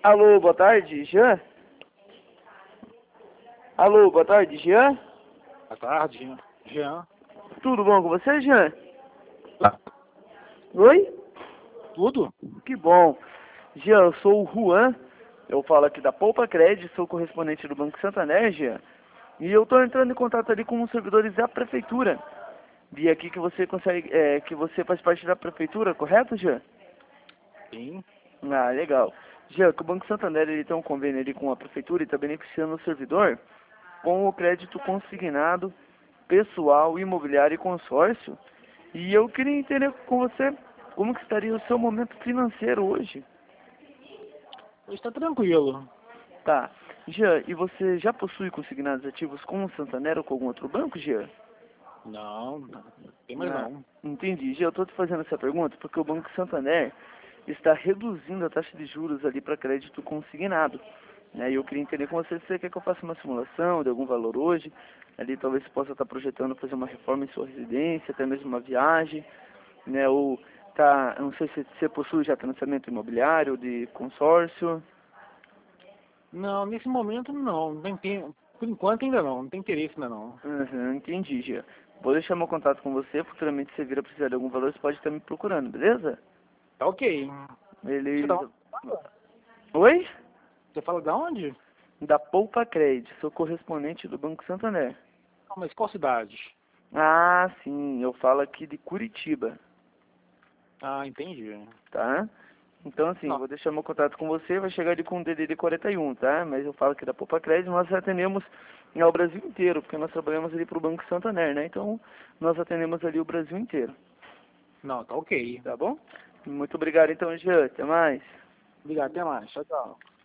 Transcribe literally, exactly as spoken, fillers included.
Alô, boa tarde, Jean? Alô, boa tarde, Jean? Boa tarde, Jean. Tudo bom com você, Jean? Tá. Oi? Tudo? Que bom. Jean, eu sou o Juan, eu falo aqui da Poupa Cred, sou correspondente do Banco Santander, Jean. E eu estou entrando em contato ali com os servidores da prefeitura. Vi aqui que você consegue, é, que você faz parte da prefeitura, correto, Jean? Sim. Ah, legal. Jean, que o Banco Santander ele tem um convênio ali com a prefeitura e está beneficiando o servidor com o crédito consignado, pessoal, imobiliário e consórcio. E eu queria entender com você como que estaria o seu momento financeiro hoje. Está tranquilo. Tá. Jean, e você já possui consignados ativos com o Santander ou com algum outro banco, Jean? Não, não tem mais Ah, não. entendi. Jean, eu estou te fazendo essa pergunta porque o Banco Santander está reduzindo a taxa de juros ali para crédito consignado. Né? E eu queria entender com você se você quer que eu faça uma simulação de algum valor hoje. Ali talvez você possa estar projetando fazer uma reforma em sua residência, até mesmo uma viagem, né? Ou tá, eu não sei se você possui já financiamento imobiliário de consórcio. Não, nesse momento não. Não tem, por enquanto ainda não. Não tem interesse ainda não. Uhum, entendi, Gia. Vou deixar meu contato com você, futuramente se você vir a precisar de algum valor, você pode estar me procurando, beleza? Tá ok. Você, dá, Beleza. Oi? você fala de onde? Da Poupa Cred, sou correspondente do Banco Santander. Ah, mas qual cidade? Ah, sim, eu falo aqui de Curitiba, Ah, entendi. tá? Então, assim, Não, vou deixar meu contato com você, vai chegar ali com o D D D quarenta e um, tá? Mas eu falo aqui da Poupa Cred, nós atendemos ao Brasil inteiro, porque nós trabalhamos ali para o Banco Santander, né? Então, nós atendemos ali o Brasil inteiro, não, tá ok. tá bom? Muito obrigado, então, Jean. Até mais. Obrigado, até mais. Tchau, tchau.